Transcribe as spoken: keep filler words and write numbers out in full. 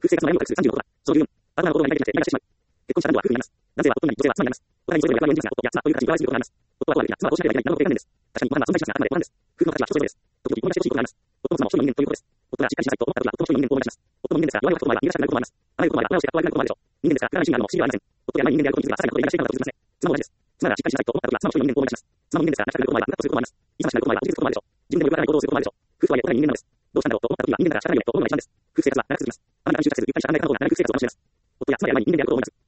夫婦生活の悩みを隠すさんじゅうの言葉。その理由。パートナーの行動が苦手になり、イライラしてしまう。結婚した男は夫婦になります。男性は夫になり、女性は妻になります。お互いにそれぞれの役割を演じますが、夫や妻という形に加わりすることがあります。夫はこうあるべきだ、妻はこうしなければいけないなどの定観念です。確かにご飯は存在しますが、あくまでご飯です。夫婦の形は人それぞれです。時々同じ等しいことがあります。夫も妻も一人の人間ということです。夫がしっかりしなさいと思った時は、夫も一人の人間と思い出します。夫も人間ですが、弱いを書くこともあれば、逃げ出したくなることもあります。あらゆることもあれば、女をしてかっこ悪いなることもあるでしょう。人間ですが、占いシーンがあるのも不思議ではありません。夫や弱い人間であることに気づけば、さらにことで逃げ出していたのだと気づきません。妻も同じです。妻がしっかりしなさいと思った時は、妻も一人の人間と思い出します。妻も人間ですが、泣きたくなることもあれば、ムカッとすることもあります。忙しくなることもあれば、落ち着くこともあるでしょう。自分でもよくわからない行動をすることもあるでしょう。夫婦とはいえ、お互い人間なのです。どうしたんだろうと思った時は、人間だから仕方ないよねと思うのが一番です。夫婦生活は長く続きます。あなたが集中させず、ゆったりしたあなたの行動が長く夫婦生活を楽しめます。夫や妻や弱い人間であることを思います。